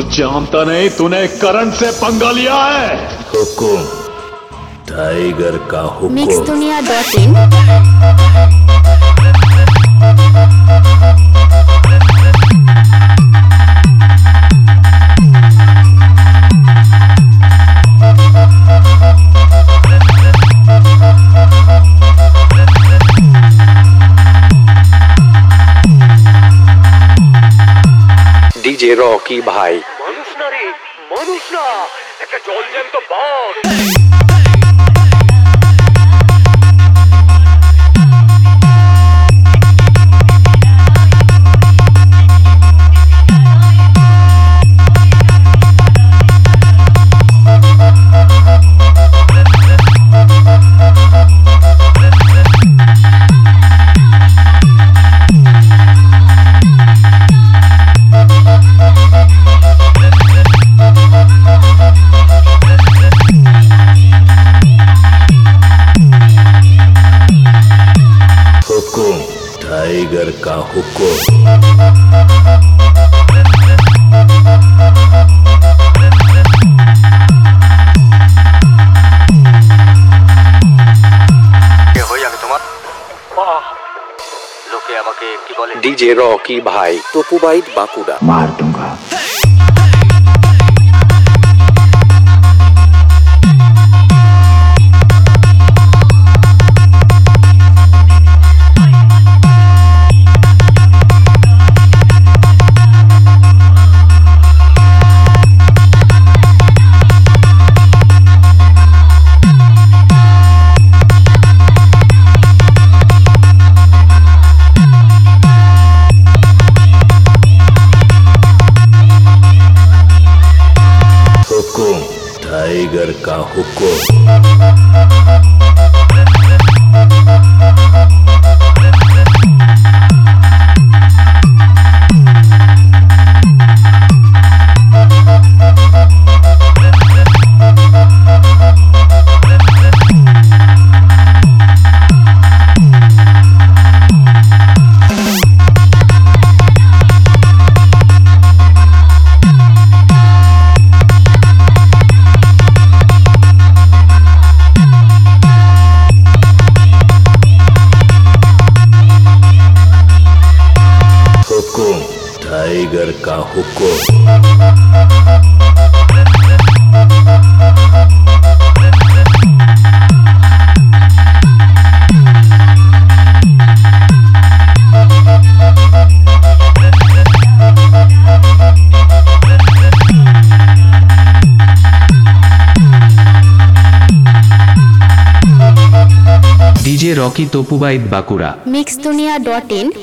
जानता नहीं तूने करंट से पंगा लिया है। हुकुम टाइगर का हुकुम। mixdunia.in डीजे रॉकी भाई। মানুষ না রে, মানুষ না, একটা জলজ্যান্ত বাঘ। टाइगर का हुकुम। লোকে আমাকে কি বলে? डीजे रॉकी भाई टोपूबाइट बांकुड़ा। मार दूंगा। टाइगर का हुकुम। टाइगर का हुकुम। डीजे रॉकी टोपूबाइट बांकुड़ा। mixdunia.in